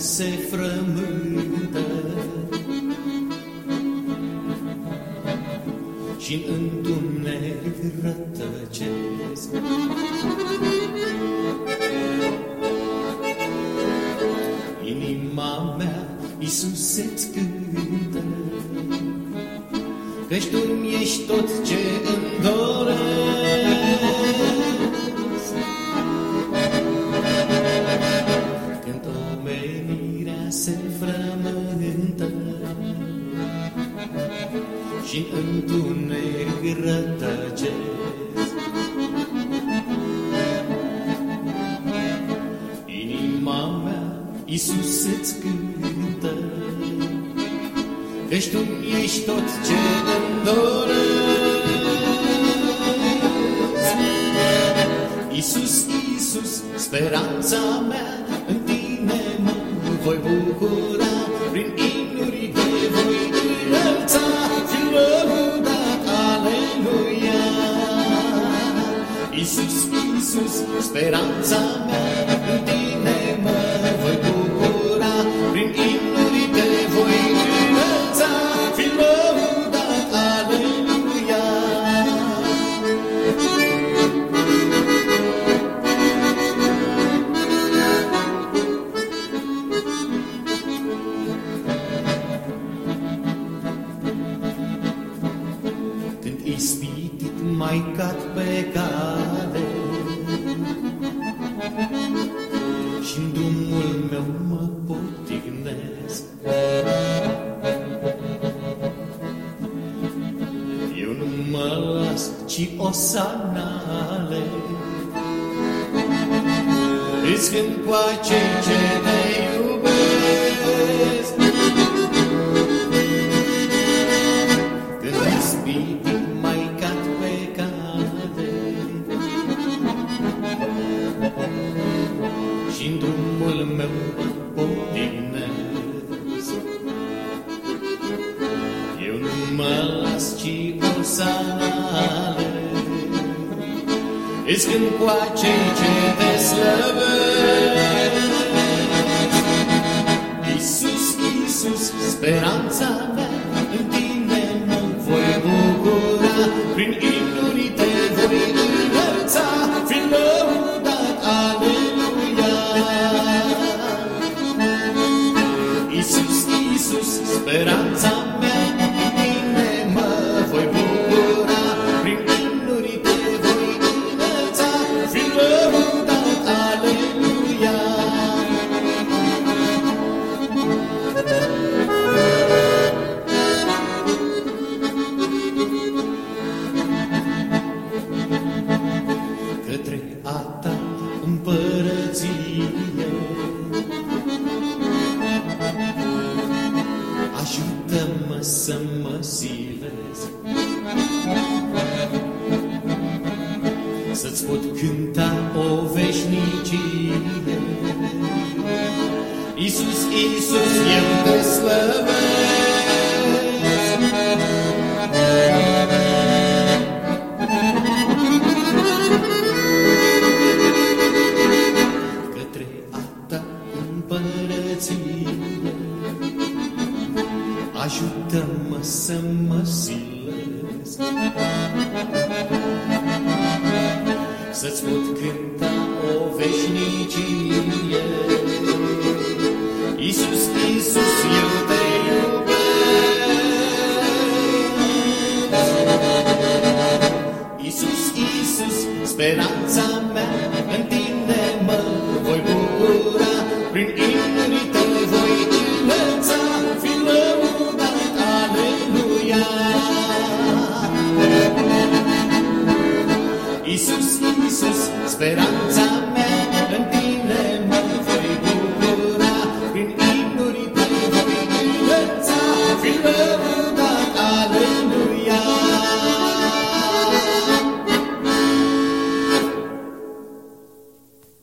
se frământă și-n întuneric rătăcesc. Inima mea, Iisuse-ți cântă, căci Tu-mi ești tot ce îmi doresc. Când omenirea se frământă și-n întuneric rătăcesc, inima mea, Iisus îți cântă, căci Tu-mi ești tot ce îmi doresc. Iisus, Iisus, speranța mea, în Tine mă voi bucura, prin imnuri Te voi înălța, fi lăudat, aleluia. Iisus, Iisus, speranța mea, în Tine mă voi bucura, prin imnuri Te voi înălța, fi lăudat, aleluia. Când ispitit mai cad pe cale și-n drumul meu mă potignesc, eu nu mă las, ci o sanale îți cânt cu acei ce Te iubesc. Când ispitit mai cad pe cale și-n drumul meu mă potignesc, eu nu mă las, ci o sanale îți cânt cu acei ce Te slăvesc. Iisus, Iisus, speranța mea, în Tine mă voi bucura, prin imnuri Te voi înălța, fi lăudat, aleluia. Iisus, Iisus, speranța mea, în Tine mă voi bucura, prin imnuri Te voi înălța, fi lăudat, aleluia. Către a Ta împărăție ajută-mă să mă silesc, să-ți pot cânta o veșnicie. Iisus, Iisus, eu Te slăvesc. Către a Ta împărăție ajută-mă să mă silesc, să-ți pot cânta o veșnicie. Iisus, Iisus, eu Te iubesc. Iisus, Iisus, speranța mea, în Tine mă voi bucura, prin imnuri Te voi înălța, fi lăudat, aleluia. Iisus, Iisus, speranța mea, în Tine mă voi bucura, prin imnuri Te voi înălța, fi lăudat.